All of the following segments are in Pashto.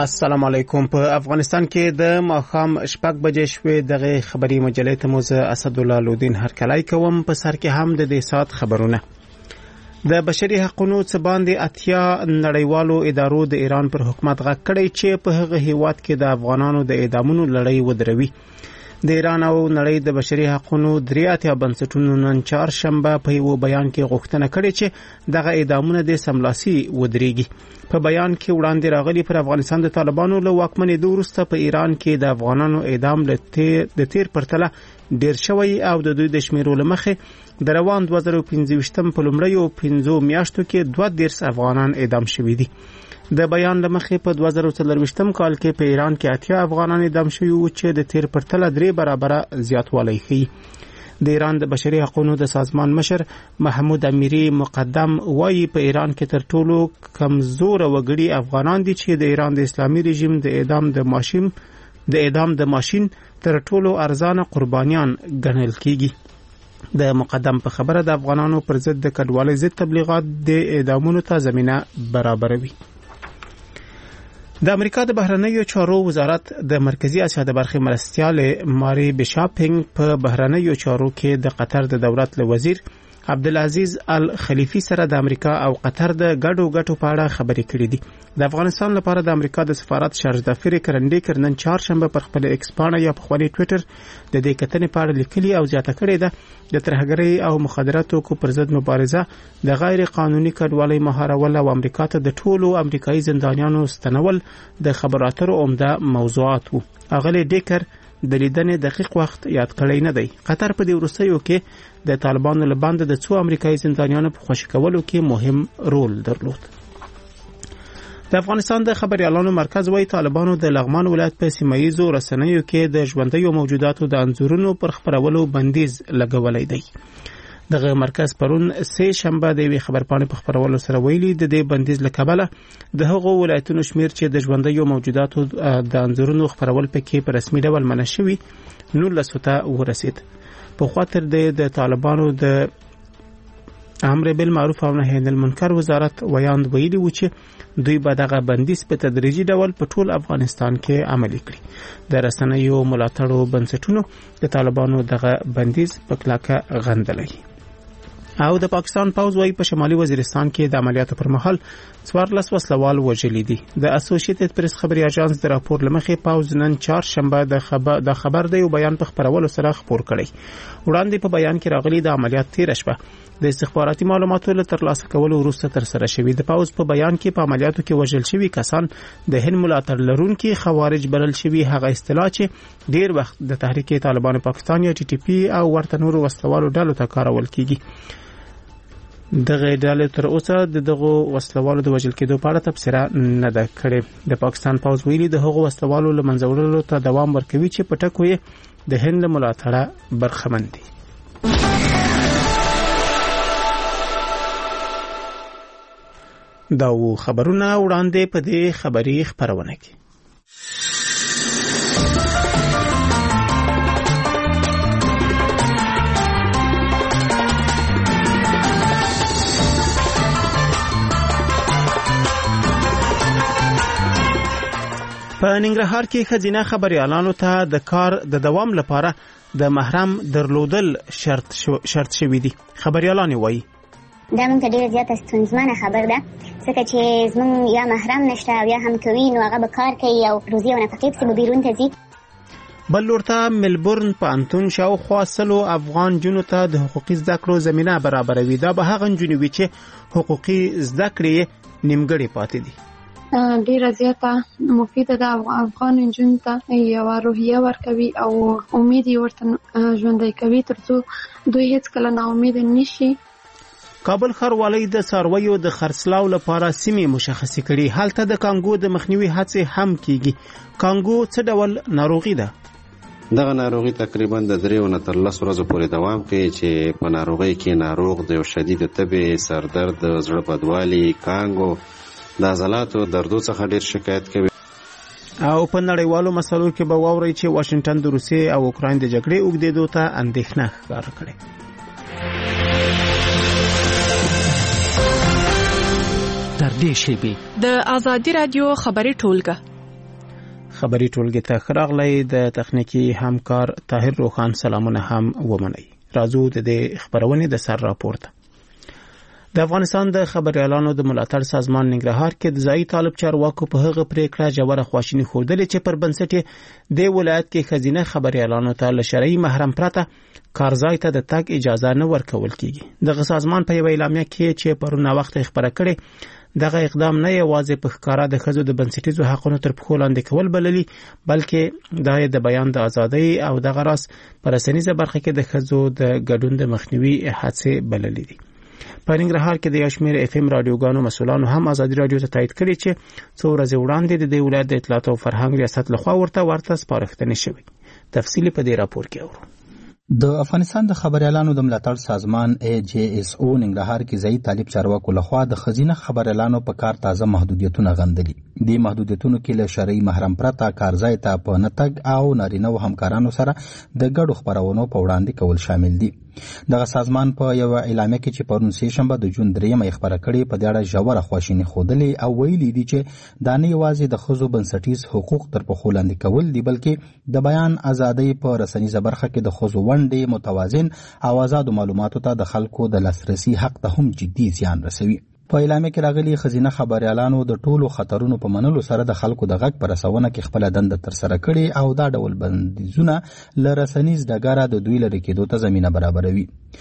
السلام علیکم. په افغانستان کې د ماښام 6 بجې شوې دغه خبري مجلې ته موزه اسدالله لودین هرکلی کوم. په سر کې هم د دې سات خبرونه. د بشري حقوقو څخه باندې اتیا نړیوالو ادارو د ایران پر حکومت غږ کړی چې په هغه هیواد کې د افغانانو د اعدامونو لړۍ ودروي. د ایران او نړۍ د بشري حقوقو دریاتیا بنسټونو نن چهارشنبه په یو بیان کې غوښتنه کړې چې دغه اعدامونه د سملاسي ودرېږي. په بیان کې وړاندې راغلي پر افغانستان د طالبانو له واکمنېدو وروسته په ایران کې د افغانانو اعدام د تیر پرتله ډیر شوی او د دوی د شمیرو لمخې د روان 2015 په لومړیو 5 میاشتو کې 22 افغانان اعدام شوي دي. د بیان لمخې په 2023 کال کې په ایران کې 80 افغانان اعدام شوي وو چې د تیر پرتله 3 برابره زیاتوالی ښیي. د ایران د بشري حقوقو د سازمان مشر محمود امیری مقدم وایي په ایران کې تر ټولو کمزور وګړي افغانان دي چې د ایران د اسلامي رژیم د اعدام د ماشین تر ټولو ارزانه قربانیان ګڼل کیږي. د مقدم په خبره د افغانانو پر ضد د کډوالۍ ضد تبلیغات د اعدامونو ته زمينه برابروي. د امریکا د بهرنیو چارو وزارت د مرکزی اسیا د برخې مرستیال ماری بشاپینګ په بهرنیو چارو کې د قطر د دولت له وزیر عبدالعزیز الخلیفی سره د امریکا او قطر د ګډو په اړه خبرې کړې دي. د افغانستان لپاره د امریکا د سفارت شارج دفتر کرندې نن چهارشنبه پر خپل ایکس پاڼه یا په خپل ټوئیټر د دې کتنې په اړه لیکلي او زیاته کړې ده د ترهګرۍ او مخدراتو کو پر ضد مبارزه د غیر قانوني کډوالۍ مهارول او امریکا ته د ټولو امریکایي زندانیانو ستنول د خبرو اترو عمده موضوعات وو. اغلی ډیکر د لیدنې دقیق وخت یاد کړی نه دی. قطر په دې وروستیو کې د طالبانو له باندې د څو امریکایي زندانیانو په خوشي کولو کې مهم رول درلود. د افغانستان د خبريالانو مرکز وايي طالبانو د لغمان ولایت په سیمایي رسنیو کې د ژوندیو موجوداتو د انځورونو پر خبرولو بندیز لګولای دی. دغه مرکز پرون سه شنبه د وی خبرپاڼې په خبرولو سره ویلي د دې بندیز لکبله د هغو ولایتونو شمیر چې د ژوندیو موجوداتو د انځورونو خبرول پکې په رسمي ډول منع شوی 19 ته ورسید. په خاطر د طالبانو د امر بالمعروف او نهی عن المنکر وزارت ویاند ویلي و چې دوی به دغه بندیز په تدریجي ډول په ټول افغانستان کې عملي کړي. د رسنیو ملاتړو بنسټونو د طالبانو دغه بندیز په کلکه غندلی. او د پاکستان پوځ وايي په شمالي وزیرستان کې د عملیاتو پر مهال 14 وسلوال وژلي دي. د اسوسییټډ پریس خبري اژانس د راپور لمخې پوځ نن چهارشنبه د خبر د یو بیان په خبرولو سره خبر کړی. وړاندې په بیان کې راغلي د عملیات 13 شپه د استخباراتي معلوماتو له ترلاسه کولو وروسته تر سره شوی. د پوځ په بیان کې په عملیاتو کې وژل شوی کسان د هند ملاتړ لرونکي خوارج بلل شوی هغه اصطلاح چې ډیر وخت د تحریک طالبان پاکستان یا ټي ټي پی او ورته نورو وسلوالو ډلو ته کارول کیږي. دغه ډلې تر اوسه دغه وسلوالو د وژل کېدو په اړه تبصره نه ده کړې. د پاکستان پوځ ویلي د هغو وسلوالو له منځوړلو ته دوام ورکوي چې په ټکو یې د هند ملاتړه برخمن دي. دا خبرونه وړاندې په دې خبري خبرونه کې. په ننګرهار کې ښځینه خبريالانو ته د کار د دوام لپاره د محرم درلودل شرط شوی دي. خبريالانو وایي دا موږ ته ډیره زیاته ستونزمنه خبر ده ځکه چې زموږ یا محرم نشته او یا هم کوي نو هغه به کار کوي او روزي او نفقې پسې به بیرون ته ځي. بل لورته ملبورن پوهنتون شاوخوا 100 افغان جنو ته د حقوقي زده کړو زمينه برابروي. دا به هغه جنو وي چې حقوقي زده کړې نیمګړې پاتې دي. ډیره زیاته مفیده ده افغان انجن ته یو روحیه ورکوي او امید ورته ژوندۍ کوي ترڅو دوی هیڅ کله نا امید نشي. کابل ښاروالۍ د څارویو د خرڅلاو لپاره سیمې مشخصې کړي. هلته د کانګو د مخنیوي هڅې هم کیږي. کانګو څه ډول ناروغي ده؟ دغه ناروغي تقریبا د 3 نه تر 10 ورځې پورې دوام کوي چې په ناروغي کې ناروغ د شدید تبه، سردرد، زړه بدوالي، کانګو د عضلاتو دردو څخه ډیر شکایت کوي. او په نړیوالو مسلو کې به واوري چې واشنگټن د روسیې او اوکراین د جګړې اوږدېدو ته اندېښنه ښکاره کړې. تر دې شیبې د آزادي رادیو خبري ټولګه خبري ټولګي ته ښه راغلی. د تخنیکي همکار طاهر روخان سلامونه هم ومنئ. راځو د دې خبرونې د سر راپورته. د افغانستان د خبريالانو د ملاتړ سازمان ننګرهار کې د ځایي طالب چارواکو په هغه پریکړه جوړه خواشینی خوردلې چې پر بنسټ د ولایت کې خزینه خبريالانو ته له شرعي محرم پرته کارځای ته د تګ اجازه نه ورکول کیږي. دغه سازمان په یو اعلامیه کې چې پرونه وخت خبره کړې دغه اقدام نه یوازې په ښکارا د ښځو د بنسټیزو حقوقو تر پښو لاندې کول بللي، بلکې د بیان د ازادۍ او د غراس پر رسنیزه برخه کې د ښځو د ګډون د مخنیوي هڅې بللي دي. په ننګرهار کې د یو شمېر اف ام رادیوګانو مسؤلانو هم ازادي رادیو ته تایید کړی چې څو ورځې وړاندې د دې ولایت د اطلاعات او فرهنګ ریاست لخوا ورته سپارښتنې شوې. تفصیل په دې راپور کې اورو. د افغانستان د خبريالانو د ملاتړ سازمان AJSO ننګرهار کې ځایي طالب چارواکو لخوا د خزینه خبريالانو په کار تازه محدودیتونه غندلي. د محدودیتونو کې له شرعي محرم پرته کارځای ته په نتګ او نارینه او همکارانو سره د ګډو خبرونو په وړاندې کول شامل دي. دغه سازمان په یو اعلامیه کې چې پرون سه شنبه د جون 3 خبره کړې په دې اړه ژوره خواشیني خوده او ویلي دي چې دا نه یوازې د ښځو بنسټیز حقوق تر پښو لاندې کول دي، بلکې د بیان ازادۍ په رسنیزه برخه کې د ښځو ونډې متوازن او آزاد معلوماتو ته د خلکو د لاسرسي حق ته هم جدي زیان رسوي. په اعلامیه کې راغلي خزینه خبريالانو د ټولو خطرونو په منلو سره د خلکو د غږ پر رسونه کې خپل دنده تر سره کړي او دا ډول بندیزونه ل رسنیز ډګره د دوی لري کېدو ته زمينه برابروي.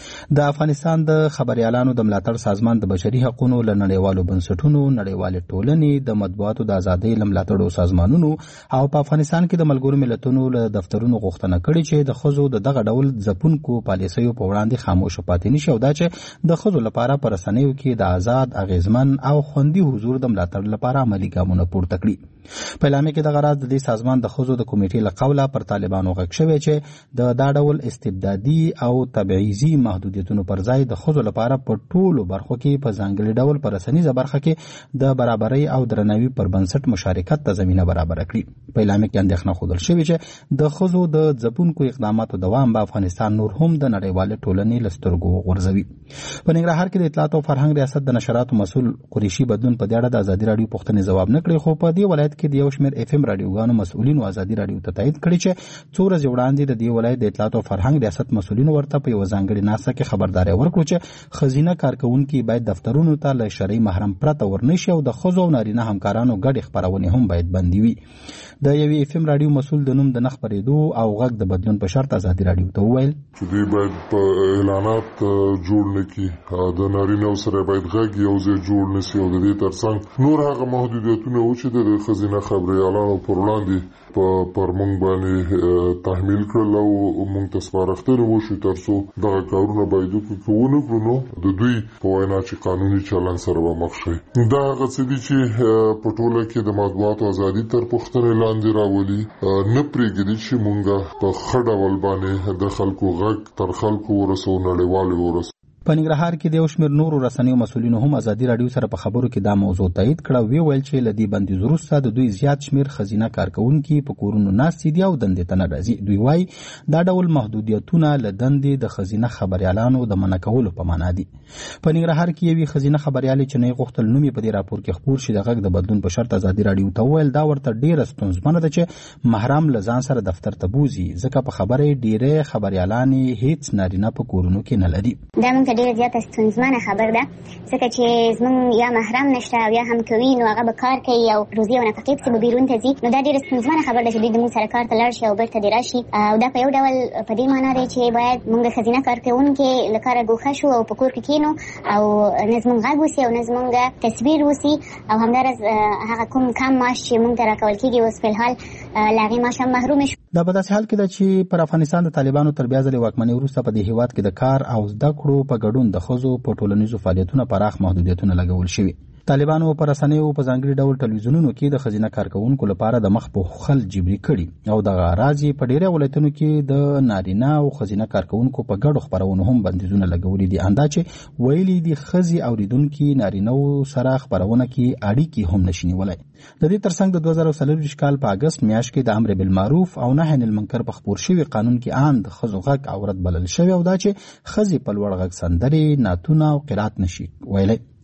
د افغانستان د خبريالانو د ملاتړ سازمان د بشري حقوقو ل نړیوالو بنسټونو، نړیوال ټولنې، د مطبوعاتو د ازادۍ لملاتړو سازمانونو او په افغانستان کې د ملګرو ملتونو له دفترونو غوښتنه کړې چې د خزو د دغه ډول ځپونکو پالیسیو په وړاندې خاموش پاتې نشي او دا چې د خزو لپاره پر رسنیو کې د آزاد اغیزمن او خوندي حضور د ملاتړ لپاره عملی ګامونه پورته کړي. په اعلامیه کې د غرض د دې سازمان د خزو د کمیټې له قوله پر طالبانو غږ شوی چې د دا ډول استبدادي او تبعیضي محدودیتونو پر ځای د خزو لپاره په ټولو برخو کې په ځانګړي ډول پر رسنیزه برخه کې د برابرۍ او درناوي پر بنسټ مشارکت ته زمينه برابر کړي. په اعلامیه کې اندېښنه ښودل شوې چې د خزو د ځپونکو اقداماتو دوام به افغانستان نور هم د نړیوال ټولنې له سترګو غورځوي. په ننګرهار کې د اطلاعات او فرهنګ ریاست د نشراتو مسؤل قریشي بدلون په دې اړه د ازادي رادیو پوښتنې ځواب نه کړی، خو په دې ولایت کې د یو شمېر اف ام رادیوګانو مسؤلینو ازادي رادیو ته تایید کړی چې څو ورځې وړاندې د دې ولایت د اطلاعات او فرهنګ ریاست مسؤلینو ورته په یو ځانګړي ناسته کې خبرداري ورکړه چې خزینه کارکونکي باید دفترونو ته له شرعي محرم پرته ورنشي او د ښځو او نارینه همکارانو ګډې خپرونې هم باید بندي وي. د یوې اف ام رادیو مسؤل د نوم د نه خپرېدو او غږ د بدلون په شرط ازادي رادیو ته وویل چې دوی باید په اعلانات جوړ نه کړي، د نارینه سره باید غږ یو ځای جوړ نه شي او د دې ترڅنګ نور هغه محدودیتونه و چې د خزینه خبريالانو پر وړاندې پر موږ باندې تحمیل کړل او موږ ته سپارښتنې وشوې تر څو دغه کارونه باید وکړو ونه کړو نو د دوی په وینا چې قانوني چلن سره به مخ شي. دا هغه څه دي چې په ټوله کې د مطبوعاتو ازادي تر پوښتنې لاندې راولي، نه پرېږدي چې موږ په ښه ډول باندې د خلکو غږ تر خلکو ورسو، نړیوالې ورسو. په ننګرهار کې د یو شمېر نورو رسنیو مسؤلینو هم ازادي رادیو سره په خبرو کې دا موضوع تایید کړه. وی ویل چې له دې بندیز وروسته د دوی زیات شمېر خزینه کارکونکي په کورونو ناست دي او دندې ته نه راځي. دوی وایي دا ډول محدودیتونه له دندې د خزینه خبريالانو د منع کولو په معنا دي. په ننګرهار کې یوې خزینه خبريالې چې نه غوښتل نوم یې په دې راپور کې خپور شي د غږ د بدلون په شرط ازادي رادیو ته ویل دا ورته ډېره ستونزمنه ده چې محرم له ځان سره دفتر ته بوزي، ځکه په خبره ډېرې خبريالانې هیڅ نارینه په کورونو کې نه لري. دا موږ ته ډېره زیاته ستونزمنه خبر ده، ځکه چې زموږ یا محرم نشته او یا هم کوي نو هغه به کار کوي او روزي او نفقې پسې به بیرون ته ځي. نو دا ډېره ستونزمنه خبر ده چې دوی زموږ سره کار ته لاړ شي او بیرته دې راشي. او دا په یو ډول په دې معنا دی چې باید موږ ښځینه کارکوونکي له کاره ګوښه شو او په کور کې کښېنو او نه زموږ غږ وسي او نه زموږ تصویر وسي او همداراز هغه کوم کم معاش چې موږ ته راکول کېږي اوس فلحال له هغې معاش هم محرومې شو. دا په داسې حال کې ده چې پر افغانستان د طالبانو تر بیا ځلې واکمنۍ وروسته په دې هیواد کې د کار او زده کړو په ګډون د ښځو په ټولنیزو فعالیتونو پراخ محدودیتونه لګول شوي. طالبانو پر رسنیو په ځانګړي ډول ټلویزیونونو کې د ښځینه کارکوونکو لپاره د مخ پوښل جبري کړي او دغه راز یې په ډېرو ولایتونو کې د نارینه او ښځینه کارکوونکو په ګډو خپرونو هم بندیزونه لګولي دي. اندا چې ویلي دي ښځې اوریدونکي نارینهو سره خپرونه کې اړیکې هم نشي نیولی. د دې ترڅنګ د 2024 کال په اگست میاشت کې د امر بالمعروف او نهي عن المنکر په خپور شوي قانون کې ان د ښځو غږ عورت بلل شوی او دا چې ښځې په لوړ غږ سندرې، نعتونه او قرات نشي ویلی.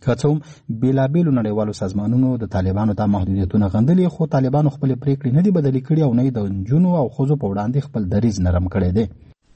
که څه هم بېلابېلو نړیوالو سازمانونو د طالبانو دا محدودیتونه غندلي، خو طالبانو خپلې پریکړې نه دي بدلې کړي او نه یې د نجونو او ښځو په وړاندې خپل دریځ نرم کړی دی.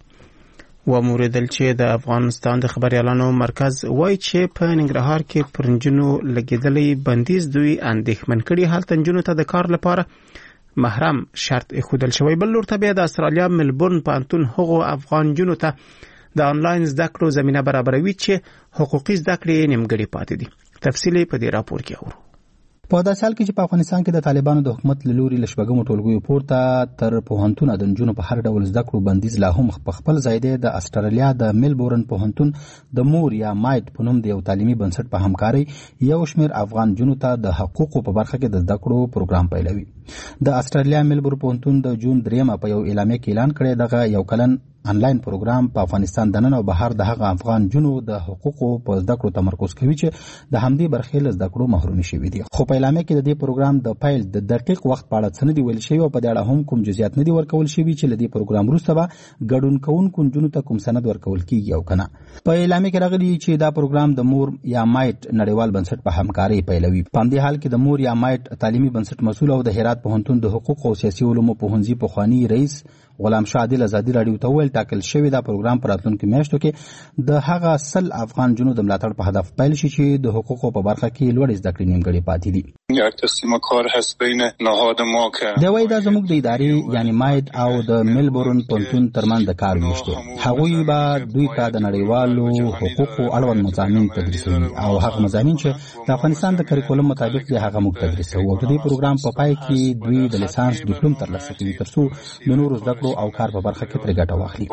وموریدل چې د افغانستان د خبريالانو مرکز وایي چې په ننګرهار کې پر نجونو لګېدلی بندیز دوی اندېښمن کړي. هلته نجونو ته د کار لپاره محرم شرط ایښودل شوی. بل لور ته بیا د استرالیا ملبورن پوهنتون هغو افغان نجونو ته د آنلاین زده کړو زمینه برابروي چې حقوقي زده کړې نیمګړې پاتې دي. تفصیل په دې راپور کې اورو. په داسې حال کې چې په افغانستان کې د طالبانو د حکومت له لوري له شپږمو ټولګیو پورته تر پوهنتونه د نجونو په هر ډول زده کړو بندیز لا هم په خپل ځای دی. د استرالیا د ملبورن پوهنتون د مور یا مایټ په نوم د یو تعلیمي بنسټ په همکارۍ یو شمېر افغان نجونو ته د حقوقو په برخه کې د زده کړو پروګرام پیلوي. د استرالیا ملبورن پوهنتون د جون 3 په یو اعلامیه کې اعلان کړی دغه یو کلن آنلاین پروګرام په افغانستان د نن او بهر د هغه افغان جنو د حقوقو په زده کړو تمرکز کوي چې د همدې برخې له زده کړو محروم شوي دي. خو په اعلامیه کې د دې پروګرام د پیل د دقیق وخت په اړه څه نه دي ویل شوي او په دې اړه هم کوم جزئیات نه دي ورکول شوي چې له دې پروګرام وروسته به ګډون کوونکو نجونو ته کوم سند ورکول کیږي او کنه. په اعلامیه کې راغلي چې دا پروګرام د مور یا مایټ نړیوال بنسټ په همکارۍ پیلوي. په همدې حال کې د مور یا مایټ تعلیمي بنسټ مسؤل او د هرات پوهنتون د حقوق او سیاسي علومو پوهنځي پخوانی رئیس غلام شاه عادل ازادي راډیو ته ویل ټاکل شوی دا پروګرام پر راتلونکو میاشتو کې د هغه 100 افغان جنو د ملاتړ په هدف پیل شي چې د حقوقو په برخه کې لوړ زده کړې نیمګړې پاتې دي. یک تقسیم کار هست بین نهاد ما که دا وایي دا زموږ د ادارې یعنی مایټ او د ملبورن پوهنتون ترمن د کار ویش دی. هغوی به دوی ته د نړیوالو حقوقو اړوند مضامین تدریسوي او هغه مضامین چې د افغانستان د کریکولم مطابق دی هغه موږ تدریسوو او د دې پروګرام په پای کې دوی د لیسانس ډیپلوم ترلاسه کوي ترڅو د نورو زده کړو او کار په برخه کې ترې ګټه واخلي.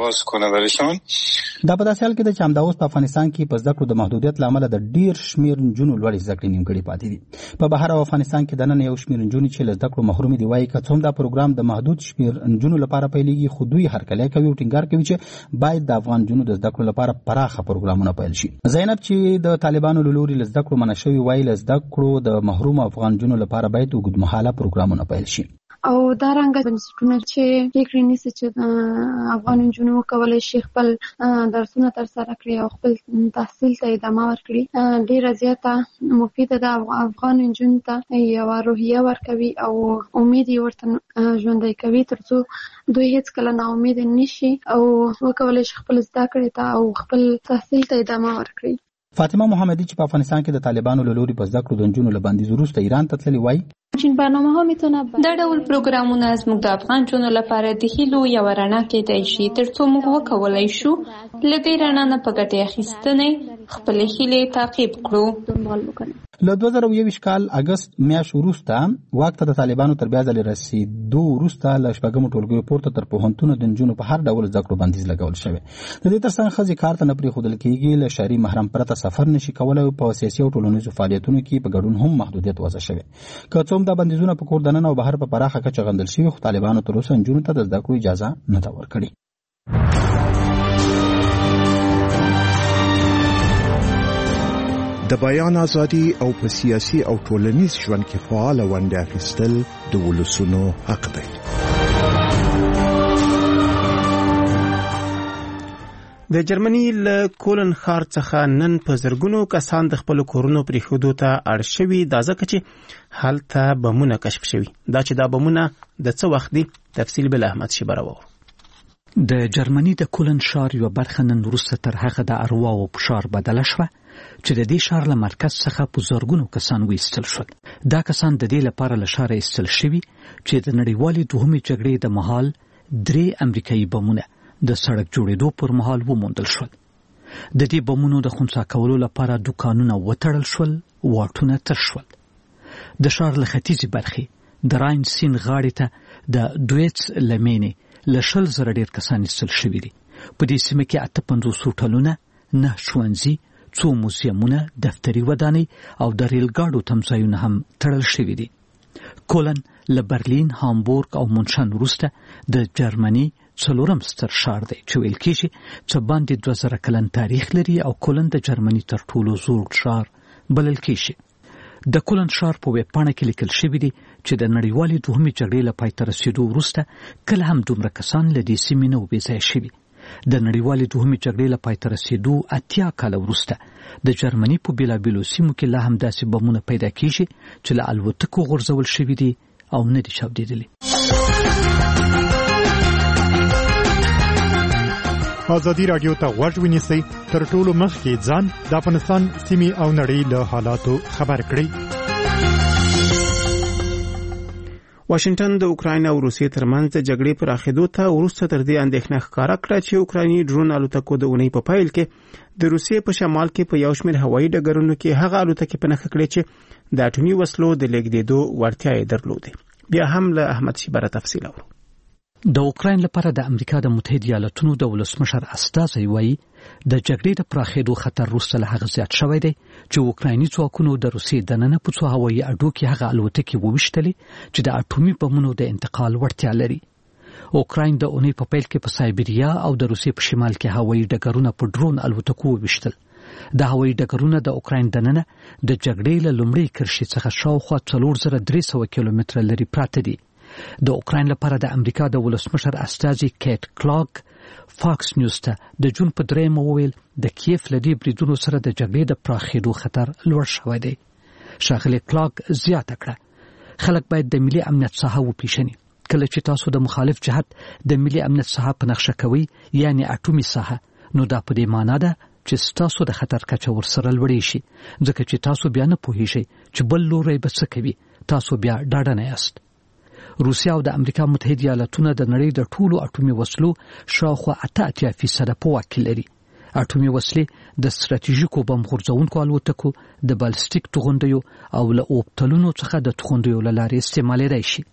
دا په داسې حال کې د چې همدا اوس په افغانستان کې په زده کړو د محدودیت له امله د ډیر شمیر نجونو لوړې زده کړې نیمګړې پاتې دي. په بهر او افغانستان کې دننه یو شمیر نجونې چې له زده کړو محرومې دي وایي که څه هم دا پروګرام د محدود شمیر نجونو لپاره پیلېږي خو دوی هرکلی کوي او ټینګار کوي چې باید د افغان نجونو د زده کړو لپاره پراخه پروګرامونه پیل شي. زینب چې د طالبانو له لوري له زده کړو منع شوي وایي له زده کړو د محروم افغان نجونو لپاره باید اوږدمهاله پروګرامونه پیل شي. او دا رنګه بنسټونه چې فکر نیسي چې افغان نجونو وکولی شي خپل درسونه ترسره کړي او خپل تحصیل ته ادامه ورکړي ډېره زیاته مفیده ده. افغان نجونو ته یوه روحیه ورکوي او امید یې ورته ژوندی کوي ترڅو دوی هیڅکله ناامیده نشي او وکولی شي خپل زده کړې ته او خپل تحصیل ته ادامه ورکړي. فاطمه محمدی چې په افغانستان کې د طالبانو له لوري په زده کړو د نجونو له بندیز وروسته ایران ته تللې وایي دا ډول پروګرامونه زموږ د افغان جنونو لپاره د هیلو یوه رڼا کېدای شي ترڅو موږ وکولی شو له دې رڼا نه په ګټې اخیستنې خپلې هیلې تعقیب کړو. له 2021 کال اگست میاشت وروسته واک ته د طالبانو تر بیا ځلې رسېدو وروسته له شپږمو ټولګیو پورته تر پوهنتونو د نجونو په هر ډول زده کړو بندیز لګول شوی. د دې ترڅنګ ښځې کار ته نه پرېښودل کېږي، له شرعي محرم پرته سفر نشي کولی او په سیاسي او ټولنیزو فعالیتونو کې په ګډون هم محدودیت وضع شوی. که څه هم دا بندیزونه په کور دننه او بهر په پراخه کچه غندل شوي خو طالبانو تر اوسه نجونو ته د زده کړو اجازه نه ده ورکړې. د بیان ازادي او په سیاسي او ټولنیز ژوند کې فعال ونډه اخیستل د ولسونو حق دی. د جرمني له کولن ښار څخه نن په زرګونو کسان د خپلو کورونو پرېښودو ته اړ شوي، دا ځکه چې هلته بمونه کشف شوي. دا چې دا بمونه د څه وخت دي تفصیل بل احمد شبرو. د جرمني د کولن ښار یوه برخه نن وروسته تر هغه د ارواو په ښار بدله شوه چې د دې ښار له مرکز څخه په زرګونو کسان وایستل شول. دا کسان د دې لپاره له ښاره ایستل شوي چې د نړیوالې دوهمې جګړې د مهال 3 امریکایي بمونه د سړک جوړېدو پر مهال وموندل شول. د دې بمونو د خنثی کولو لپاره دوکانونه وتړل شول، واټونه تش شول. د ښار له ختیځې برخې د راین سیند غاړې ته د دویتس لمینې له 100,000 ډېر کسان ایستل شوي دي. په دې سیمه کې 58 هوټلونه، 9 ښوونځي، 2 موزیمونه، دفتري ودانۍ او د ریلګاډو تمځایونه هم تړل شوي دي. کولن له برلین، هامبورګ او مونشن وروسته د جرمني 4م ستر ښار دی چې ویل کېږي چې باندې 2000 کلن تاریخ لري او کولن د جرمني تر ټولو زوړ ښار بلل کېږي. د کولن ښار په ویبپاڼه کې لیکل شوي دي چې د نړیوالې دوهمې جګړې له پای ته رسېدو وروسته کله هم دومره کسان له دې سیمې نه وبېځایه شوي. د نړیوالې دوهمې جګړې له پای ته رسېدو 80 کاله وروسته د جرمني په بیلابیلو سیمو کې لا هم داسې بمونه پیدا کیږي چې له الوتکو غورځول شوي دي او نه دي چاودېدلي. ازادي راډیو ته غوږ ونیسئ، تر ټولو مخکې ځان د افغانستان سیمې او نړۍ له حالاتو خبر کړئ. واشنگټن د اوکراین او روسیې ترمنځ د جګړې پراخېدو ته وروسته تر دې اندېښنه ښکاره کړه چې اوکرایني ډرون الوتکو د اونۍ په پیل کې د روسیې په شمال کې په یو شمېر هوایي ډګرونو کې هغه الوتکې په نښه کړې چې د اټومي وسلو د لېږدېدو وړتیا یې درلودې. بیا هم له احمد شیبره تفصیل اورو. د اوکراین لپاره د امریکا د متحده ایالاتونو د ولسمشر استازی وایي د جګړې د پراخېدو خطر وروسته له هغه زیات شوی دی چې اوکرایني ځواکونو د روسیې دننه په څو هوایي اډو کې هغه الوتکې وویشتلې چې د اټومي بمونو د انتقال وړتیا لري. اوکراین د اونۍ په پیل کې په سایبریا او د روسیې په شمال کې هوایي ډګرونه په ډرون الوتکو وویشتل. د هوایي ډګرونه د اوکراین دننه د جګړې له لومړۍ کرښې څخه شاوخوا 4300 کیلومتره لري پراته دي. د اوکراین لپاره د امریکا د ولسمشر استازي کیټ کلاک فاکس نیوز ته د جون په 3 وویل د کیف لدی بریدونو سره د جګړې د پراخېدو خطر لوړ شوی دی. ښاغلي کلاک زیاته کړه خلک باید د ملي امنیت ساحه وپیژني. کله چې تاسو د مخالف جهت د ملي امنیت ساحه په نقشه کوي یعنی اټومي ساحه، نو دا په دې معنی ده چې تاسو د خطر کچه ورسره لوړی شي، ځکه چې تاسو بیا نه پوهیږئ چې بل لوري به څه کوي، تاسو بیا ډاډه نه یاست. روسیا او د امریکا متحده ایالاتونه د نړۍ د ټولو اټومي وسلو شاوخوا 88% په واک کې لري. اټومي وسلې د ستراتیژیکو بم غورځونکو الوتکو، د بالستیک توغندیو او له اوبتلونو څخه د توغندیو له لارې استعمالېدای شي.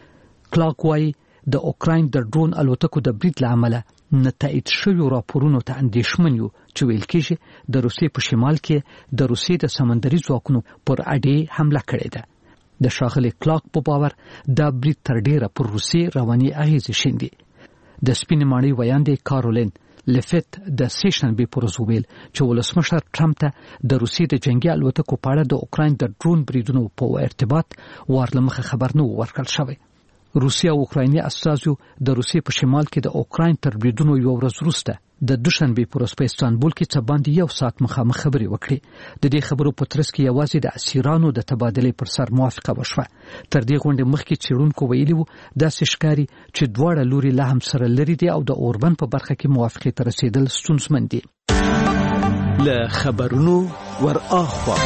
کلاک وايي د اوکراین د ډرون الوتکو د برید له امله نه تایید شویو راپورونو ته اندېښمن یو چې ویل کېږي د روسیې په شمال کې د روسیې د سمندري ځواکونو پر اډې حمله کړې ده. د ښاغلي کلاک په باور دا برید تر ډیره پر روسیې رواني اغیزې شیندي. د سپینې ماڼۍ ویاندې کارولین لفت د سیشنبې پر ورځ وویل چې ولسمشر ټرمپ ته د روسیې د جنگي الوتکو په اړه د اوکراین د ډرون بریدونو په ارتباط ورلمخه خبر نه ورکړل شوی. روسیا او اوکرایني استازو د روسیې په شمال کې د اوکراین تر بریدونو یو ورځ وروسته د دوشنبې پر ورځ په استانبول کې څه باندې 1 ساعت مخامخ خبرې وکړې. د دې خبرو په ترڅ کې یوازې د اسیرانو د تبادلې پر سر موافقه وشوه. تر دې غونډې مخکې څېړونکو ویلي وو داسې ښکاري چې دواړه لوري لا هم سره لري دي او د اوربند په برخه کې موافقې ته رسیدل ستونزمن دي. له خبرونو ور اخوا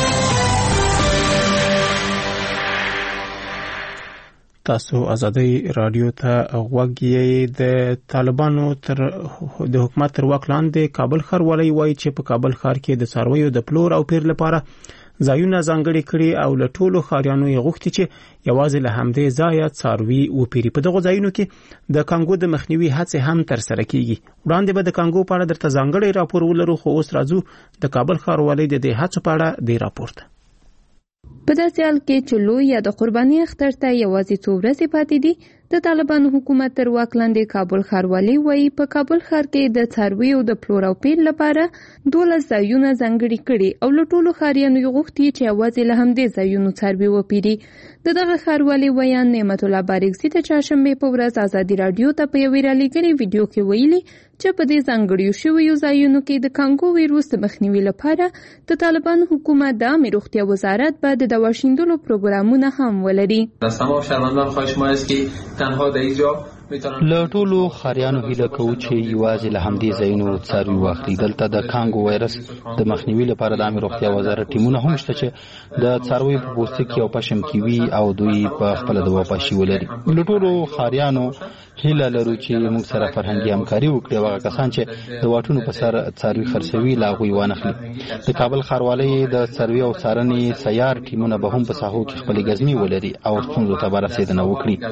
تاسو ازادي رادیو ته غوږ یې. د طالبانو د حکومت تر واک لاندې کابل ښار والی وایي چې په کابل ښار کې د څارویو د پلور او پیر لپاره ځایونه ځانګړي کړي او له ټولو ښاریانو یې غوښتي چې یوازې له همدې ځایه څاروي وپیري. په دغو ځایونو کې د کانګو د مخنیوي هڅې هم ترسره کیږي. وړاندې به د کانګو په اړه درته ځانګړی راپور ولرو، خو اوس راځو د کابل ښار والی د دې هڅو په اړه د راپور ته. په داسې حال کې چې لوی یا د قرباني اختر ته یوازې څو ورځې پاتې دي، د طالبانو حکومت تر واک لاندې کابل ښاروالي وایي په کابل ښار کې د څارویو د پلور او پیر لپاره 12 ځایونه ځانګړي کړي او له ټولو ښاریانو یې غوښتي چې یوازې له همدې ځایونو څاروي وپیري. د دغه ښاروالي ویان نعمت الله بارکزي د چهارشنبې په ورځ ازادي راډیو ته په یوې رالیږلې ویډیو کې ویلي چې په دې ځانګړیو شویو ځایونو کې د کانګو ویروس د مخنیوي لپاره د طالبانو حکومت د عامه روغتیا وزارت به د دوا شیندلو پروګرامونه هم ولري. از تمام شهروندان خواهش ما است که تنها در اینجا له ټولو خاریانو هیله کوو چې یوازې له همدې ځایونو څاروي واخلي. دلته د کانګو وایرس د مخنیوي لپاره د عامه روغتیا وزارت ټیمونه هم شته چې د څارویو په پوستکي او پشم کې وي او دوی په خپل د واپاشي ولري. له ټولو خاریانو هیله لرو چې موږ سره فرهنګي همکاري وکړي او هغه کسان چې د واټونو په سر څاروي خرڅوي لا هغوی وانخلي. د کابل ښاروالۍ د څاروي او څارنې سیار ټیمونه به هم په ساحو کې خپلې ګزمې ولري او ستونزو ته به رسېدنه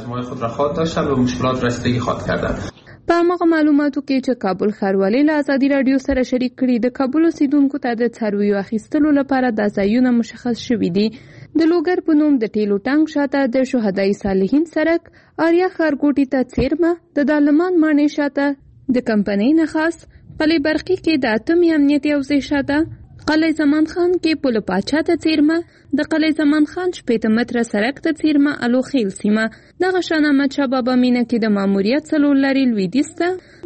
وکړي. په هغه معلوماتو کې چې کابل ښاروالۍ له ازادي راډیو سره شریک کړي، د کابل اوسیدونکو ته د څارویو اخیستلو لپاره دا ځایونه مشخص شوي دي. د لوګر په نوم د ټیلو ټانک شاته د شهدای صالحین سرک، آریا ښارګوټي ته څیرمه، د دالمان ماڼۍ شاته د کمپنۍ نخاس، قلعه برقي کې د اتم امنیتي حوزې شاته، قلعه زمان خان کې پل پاچا ته څیرمه، د قلعه زمان خان 15 متره سرک ته څیرمه الو خیل سیمه. دغه شان احمد شاه بابا مینه کې د ماموریت څلور لارې لویدیځ ته،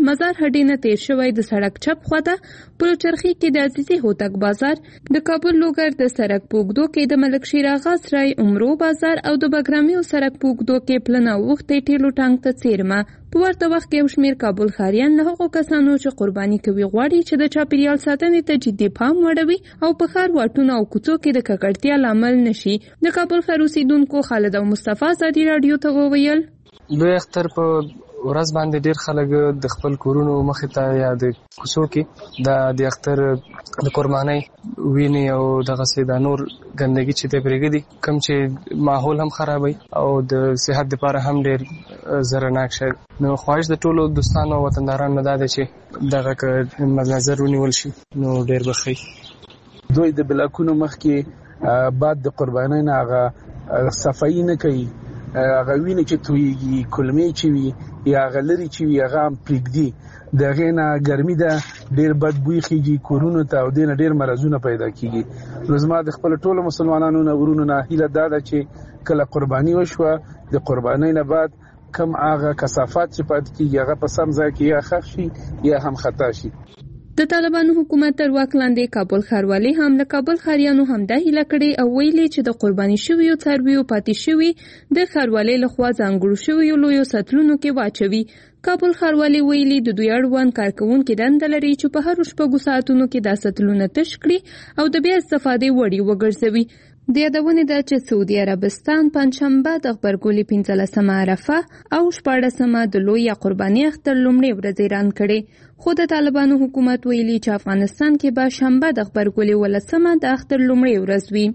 مزار هډې نه تیر شوی د سړک چپ خواته پلچرخي کې د عزیزي هوتک بازار، د کابل لوګر د سړک پوګدو کې د ملک شیر آغا سرای عمرو بازار او د بګرامیو سړک پوګدو کې پلنه وختې ټیلو ټانک ته څیرمه. په ورته وخت کې یو شمېر کابل ښاریان له هغو کسانو چې قرباني کوي غواړي چې د چاپیریال ساتنې ته جدي پام وړوي او په ښار واټونو او کوڅو کې د ککړتیا لامل نشي. د کابل ښار اوسیدونکو خالد او مصطفی ازادي راډیو ته وویل لوی اختر په ورځ باندې ډیر خلک د خپل کورونو مخې ته یا د کوڅو کې د اختر د قربانۍ ویني او دغسې د نور ګندګي چې دی پرېږدي، کوم چې ماحول هم خرابوي او د صحت دپاره هم ډیر ضررناک شی. نو خواهش د ټولو دوستانو او وطندارانو دا دی چې دغه که مدنظر ونیول شي نو ډیر به ښه. دوی د بلاکونو مخکې بعد د قربانۍ نه هغه صفایي نه کوي، هغه وینې چې تویږي، کلمې چې وي یا هغه لرې چې وي هغه هم پرېږدي. د هغې نه ګرمي ده، ډېر بد بوی خیږي کورونو ته او دې نه ډېر مرضونه پیدا کېږي. نو زما د خپلو ټولو مسلمانانو نه ورونو نه هیله دا ده چې کله قرباني وشوه د قربانۍ نه بعد کم هغه کثافات چې پاتې کېږي هغه په سم ځای کې یا ښخ شي یا هم خطا شي. د طالبانو حکومت تر واک لاندې کابل ښاروالي هم له کابل ښاریانو همدا هیله کړې او ویلي چې د قرباني شویو څارویو پاتې شوي د ښاروالۍ لخوا ځانګړو شویو لویو سطلونو کې واچوي. کابل ښاروالي ویلي د دوی اړوند کارکوونکي دنده لري چې په هرو 6 ساعتونو کې دا سطلونه تش کړي او د بیا استفادې وړ وګرځوي. د یادونې ده چې سعودي عربستان پنجشنبه د غبرګولي 15مه عرفه او 14مه د لوی قرباني اختر لومړۍ ورځ اعلان کړي، خو د طالبانو حکومت ویلي چې افغانستان کې به شنبه د غبرګولي 18مه د اختر لومړۍ ورځ وي.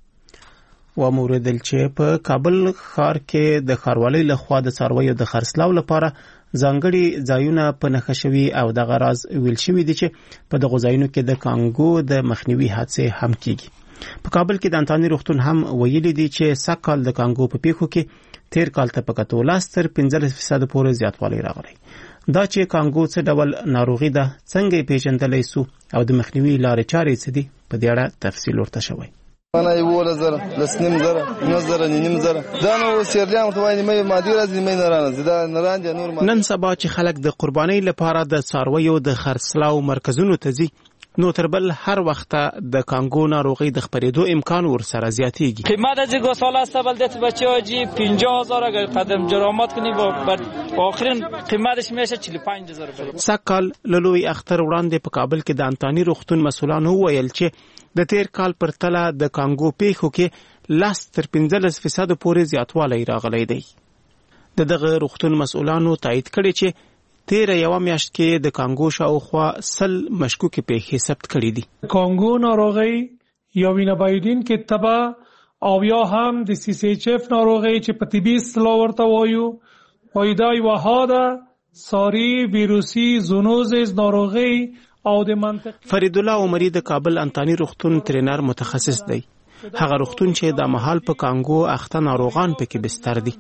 وموردل چې په کابل ښار کې د ښاروالۍ لخوا د څارویو د خرڅلاو لپاره ځانګړي ځایونه په نښه شوي او دغه راز ویل شوي دي چې په دغو ځایونو کې د کانګو د مخنیوي هڅې هم کیږي. په کابل کې د انتاني روغتون هم ویلي دي چې سږ کال د کانګو په پیښو کې تیر کال ته په کتو 15% پورې زیاتوالی راغلی. دا چې کانګو څه ډول ناروغي ده، څنګه یې پیژندلی سو او د مخنیوي لارې چارې څه دي، په دې اړه تفصیل ورته شوی. انا یوله زره لسنیم زره نظر نیم زره دا نو سیرلیان ته وایي مې مادي راځي مې نه راځي دا نه راځي نور. نن سبا چې خلک د قربانۍ لپاره د څارویو د خرڅلاو مرکزونو ته ځي نو تر بل هر وخت د کانګو ناروغي د خپرېدو امکان ورسره زیاتېږي. قیمت از گوساله است بلدت بچه‌ها 50000 اگر قدم جرامت کنی با آخرین قیمتش میشه 45000 روپیه. سکل لوی اختر وړاندې په کابل کې د انتاني روغتون مسولانو ویل چې د تیر کال پر تله د کانګو پیښو کې 15% پورې زیاتوالی راغلی دی. دغه روغتون مسولانو تایید کړي چې تیر یو میاشت کې د کانګو شاوخوا 100 مشکوکې پیښې ثبت کړي دي. کانګو ناروغي یا وینابایدین کې تبه او یا هم د CCHF ناروغي چې په طبي اصطلاح ورته وایو دا یوه حاده ساری ویروسي زونوزیس ناروغي او د منطقې. فرید الله عمری د کابل انتاني روغتون ترینر متخصص دی. هغه روغتون چې د محل په کانګو اخته ناروغان پکې بستر دي.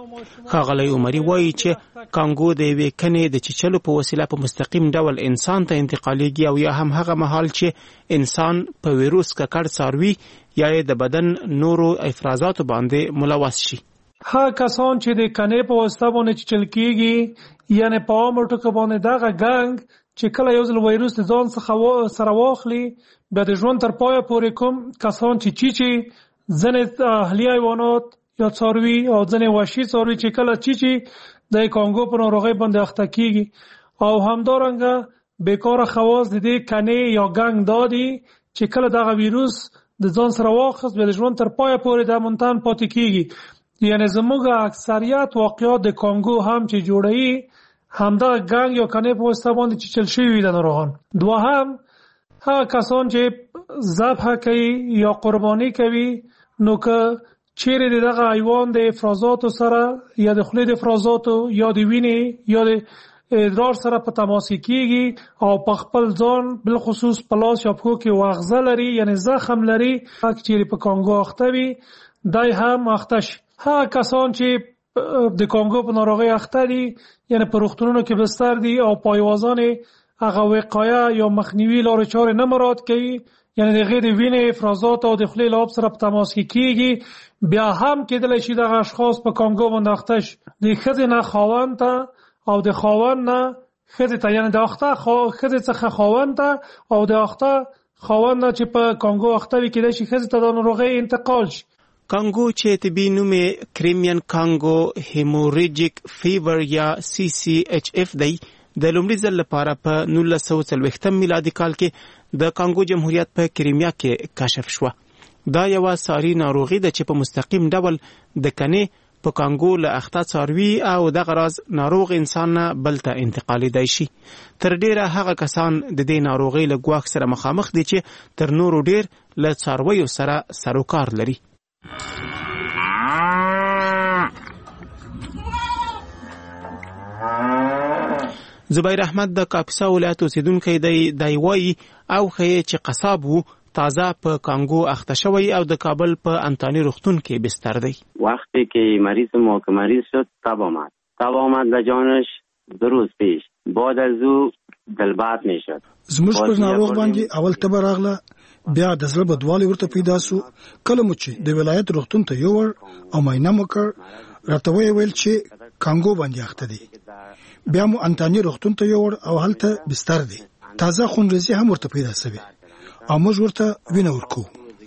ښاغلی عمری وایي چې کانګو د یوې کنې د چیچلو په وسیله په مستقیم ډول انسان ته انتقالیږي او یا هم هغه مهال چې انسان په ویروس ککړ څاروي یا د بدن نورو افرازاتو باندې ملوث شي. هغه کسان چې د کنې په واسطه باندې چیچل کېږي یعنی په عامو ټکو باندې دغه ګنګ چې کله یو ځل ویروس د ځان څخه سره واخلي بیا د ژوند تر پایه پورې کوم کسان چې چیچي ځینې اهلي حیوانات یا څاروي او ځینې وحشي څاروي چې کله چیچي د کانګو په ناروغۍ باندې اخته کېږي او همدارنګه بیکاره خواص د دې کنې یا ګنګ دا دي چې کله دغه ویروس د ځان سره واخیست بیا د ژوند تر پایه پورې د منتن پاتې کېږي. یعنی زموږ اکثریت واقعات د کانګو هم چې جوړوي همدا ګنګ یا کنې په واسطه باندې چیچل شوي د ناروغان. دوهم هغه کسان چې ذبح کوي یا قرباني کوي نو که چیرې دغه حیوان د افرازاتو سره یا د خولې د افرازاتو یا د وینې یا د ادرار سره په تماس کېږي او په خپل ځان بل خصوص په لاس یا پښو کې واغزه لري یعنی زخم لري چیرې په کانګو اخته وي دای هم اخته شي. هغه کسان چې د کانګو په ناروغۍ اخته دي یعنی په روغتونونو کې بستر دي او پایوازان هغه وقایه یا مخنیوي لارې چارې نه مراعات کوي یعنی د غیر وینې افرازات او د خولې له آب سره په تماس کې کېږي بیا هم کېدلی شي دغه اشخاص په کانګو باندې اخته شي. د ښځې نه خاوند ته او د خاوند نه ښځې ته، یعنې د اخته ښځې څخه خاوند ته او د اخته خاوند نه چې په کانګو اخته وي کېدای شي ښځې ته د ناروغۍ انتقال شي. کانګو چې طبي نوم یې کریمین کانګو هیموریجیک فیور یا CCHF دی، د لومړي ځل لپاره په 1940 میلادي کال کې د کانګو جمهوریت په کریمیا کې کشف شوه. دا یو ساري ناروغي ده چې په مستقیم ډول د کنې په کانګو له اخته څاروي او دغه راز ناروغ انسان نه بل ته انتقالیدای شي. تر ډیره هغه کسان د دې ناروغۍ له ګواښ سره مخامخ دي چې تر نورو ډیر له څارویو سره سروکار لري. زبیر احمد د کاپیسا ولایت اوسیدونکی دی وایي او ښیي چې قصاب وو، تازه په کانگو اخته شوی او د کابل په انتانی روغتون کې بستر دی. وقتی که مریض شد تب آمد و جانش 2 روز پیش بعد از او دلبات میشد. زموږ پر ناروغ باندې اول تبه راغله، بیا د زړه بدوالی ورته پیدا سو. کله مو چې د ولایت روغتون ته یوړ او معاینه مو کړ، راته ویل چې کانگو باندې اخته دی. بیا مو انتانی روغتون ته یوړ او هلته بستر دی. تازه خونریزي هم ورته پیدا شوه او موږ ورته وینه ورکو.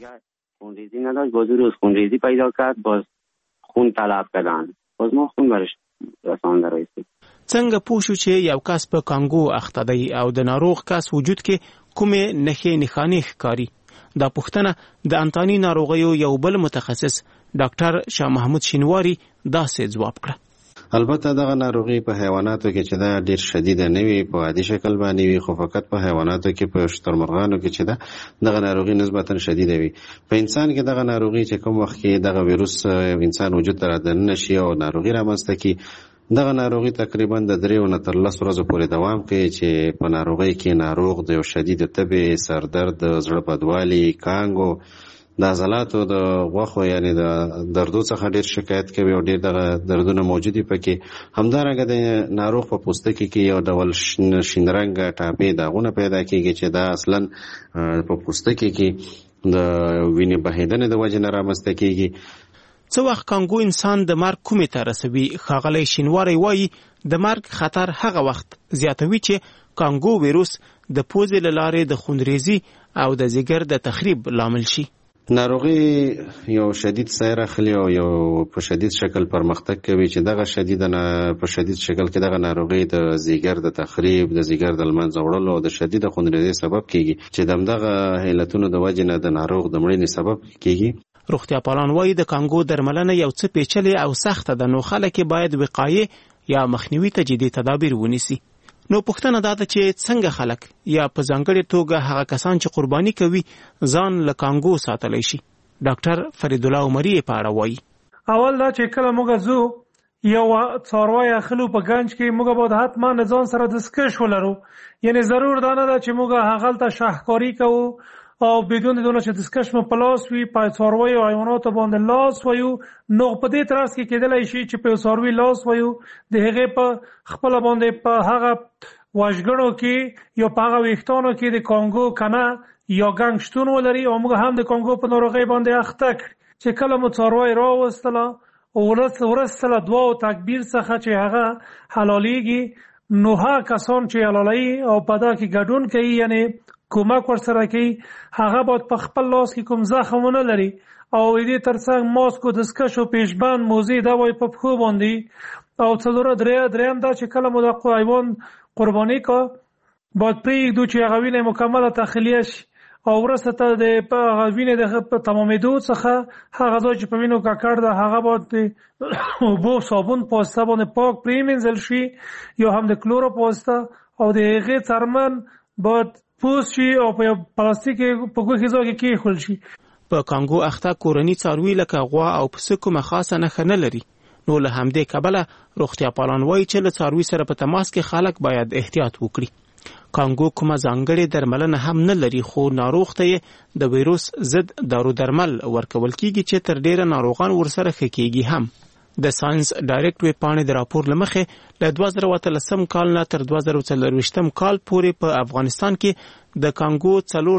خونریزی نداشت، باز روز خونریزی پیدا کرد، باز خون طلب کردن، باز ما خون برش رسانده رایستی. څنګه پوه شو چې یو کس په کانګو اخته دی او د ناروغ کس وجود کې کومې نښې نښانې ښکاري؟ دا پوښتنه د انتانی ناروغیو یو بل متخصص ډاکټر شاه محمود شینواری داسې ځواب کړ. البته دغه ناروغي په حیواناتو کې چې دا ډیر شدید نه وي، په عادي شکل باندې وي، خو فقط په حیواناتو کې په شترمرغانو کې چې دغه ناروغي نسبتا شدید وي. په انسان کې دغه ناروغي چې کوم وخت کې دغه ویروس انسان وجود ته رادننه شي او ناروغي رامنځته کړي، دغه ناروغي تقریبا د 3 نه تر 10 ورځې پورې دوام کوي چې په ناروغي کې ناروغ د یو شدید تبه، سردرد، زړه بدوالي، کانګو، د عضلاتو د غوښو یعنی د دردو څخه ډیر شکایت کوي او ډیر دغه دردونه موجودي پکې. همدارنګه د ناروغ په پوستکي کې یو ډول شین رنګ ټاپې داغونه پیدا کیږي چې دا اصلا په پوستکي کې د وینې بهیدنې د وجې نه رامنځته کیږي. څه وخت کانګو انسان د مرګ کومې ته رسوي؟ ښاغلی شینواری وایي د مرګ خطر هغه وخت زیاتوي چې کانګو ویروس د پوزې له لارې د خونریزي او د ځیګر د تخریب لامل شي. ناروغي یو شدید سیر اخلي او یو په شدید شکل پرمختګ کوي چې دغه په شدید شکل کې دغه ناروغي د ځیګر د تخریب، د ځیګر د لمنځه وړلو او د شدید خونریزي سبب کیږي چې دغه علتونو د وجې نه د ناروغ د مړینې سبب کیږي. روغتیا پالان وایي د کانګو درملنه یو څه پیچلې او سخته ده، نو خلک باید وقایې یا مخنیوي ته جدي تدابیر ونیسي. نو پوښتنه دا ده چې څنګه خلک یا په ځانګړې توګه هغه کسان چې قرباني کوي ځان له کانګو ساتلی شي؟ ډاکټر فرید الله عمري په اړه وایي. اول دا چې کله موږ ځو یو څاروی اخلو په گنج کې، موږ باید حتما ځان سره دستکش ولرو. یعنی ضرور دا نه ده چې موږ هغلته شاهکاري کوو او بدون دونه چې دستکش مو په لاس وي، په څاروي او حیواناتو باندې لاس وایو. نو په دې ترڅ کې کېدلی شي چې په څاروي لاس وایو د هغې په خپل باندې په هغه واژګړو کې یا په هغه ویښتانو کې د کانګو کنه یا ګنګ شتون ولري او موږ هم د کانګو په ناروغۍ باندې اخته کړي. چې کله مو څاروی راوستله او ورستله دعا او تکبیر څخه چې هغه حلالیږي، نو هغه کسان چې حلالوي او په دا کې ګډون کوي یعنی کومک ورسره کوي، هغه باید په خپل لاس کې کوم زخم ونه لري او دې ترڅنګ ماسک او دستکش او پیشبند موزې دا وای په پښو باندې. او دریم دا چې کله مو د حیوان قرباني کا باید پرېږدو چې هغه وینه مکمله تخلیه شي او وروسته ته د وینې د تمامېدو څخه هغه ځای چې په وینو ککړ ده هغه باید د اوبو صابون په واسطه باندې پاک پرېمینځل شي یا هم د کلورو په واسطه او د هغې څرمن باید پوست شي او په پلاستیک په ګوښې ځای کې کېښول شي. په کانګو اخته کورني څاروي لکه غوا او پسه کومه خاصه نښه نه لري. نو له همدې کبله روغتیا پالان وایي چې له څاروي سره په تماس کې خلک باید احتیاط وکړي. کانګو کومه ځانګړې درملنه هم نه لري، خو ناروغ ته د ویروس ضد دارو درمل ورکول کیږي چې تر ډیره ناروغان ورسره ښه کیږي هم. د ساينس ډایرکټ ویب پاڼې د راپور لمخې له 2013 کال نه تر 2024 کال پورې په افغانستان کې د کانګو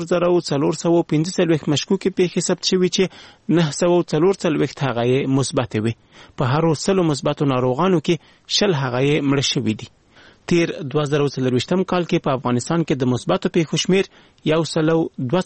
4415 مشکوکې پیښې ثبت شوې چې 944 هغه مثبت وي. په هر 100 مثبتو ناروغانو کې 20 هغه مړه شوي دي. تیر 2024 کال کې په افغانستان کې د مثبتو پیښو شمیر 102